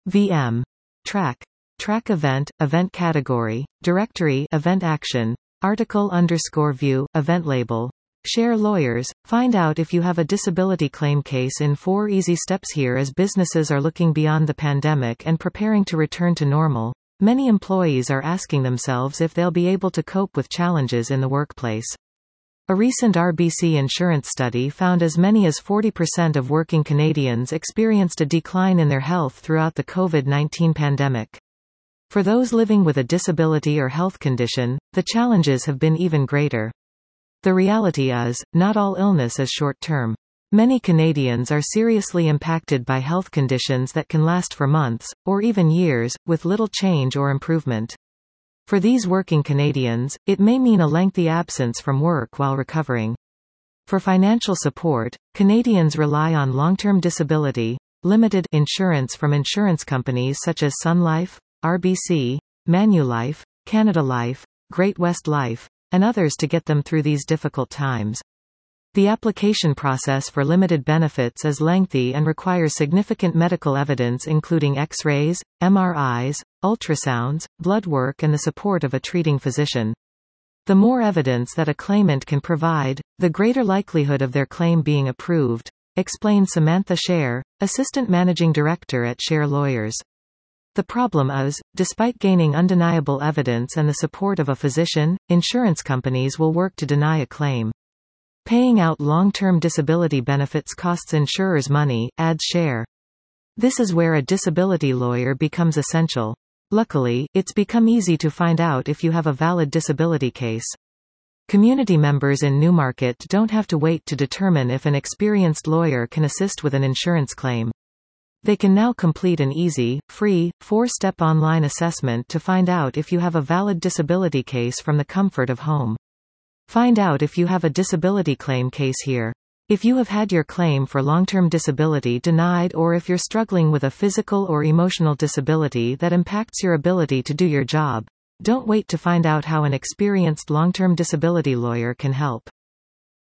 VM. Track. Track event, event category, directory, event action, article_view, event label. Share lawyers. Find out if you have a disability claim case in 4 easy steps here. As businesses are looking beyond the pandemic and preparing to return to normal, many employees are asking themselves if they'll be able to cope with challenges in the workplace. A recent RBC insurance study found as many as 40% of working Canadians experienced a decline in their health throughout the COVID-19 pandemic. For those living with a disability or health condition, the challenges have been even greater. The reality is, not all illness is short-term. Many Canadians are seriously impacted by health conditions that can last for months, or even years, with little change or improvement. For these working Canadians, it may mean a lengthy absence from work while recovering. For financial support, Canadians rely on long-term disability, limited insurance from insurance companies such as Sun Life, RBC, Manulife, Canada Life, Great-West Life, and others to get them through these difficult times. The application process for limited benefits is lengthy and requires significant medical evidence including X-rays, MRIs, ultrasounds, blood work and the support of a treating physician. The more evidence that a claimant can provide, the greater likelihood of their claim being approved, explains Samantha Scher, Assistant Managing Director at Scher Lawyers. The problem is, despite gaining undeniable evidence and the support of a physician, insurance companies will work to deny a claim. Paying out long-term disability benefits costs insurers money, adds Scher. This is where a disability lawyer becomes essential. Luckily, it's become easy to find out if you have a valid disability case. Community members in Newmarket don't have to wait to determine if an experienced lawyer can assist with an insurance claim. They can now complete an easy, free, 4-step online assessment to find out if you have a valid disability case from the comfort of home. Find out if you have a disability claim case here. If you have had your claim for long-term disability denied or if you're struggling with a physical or emotional disability that impacts your ability to do your job, don't wait to find out how an experienced long-term disability lawyer can help.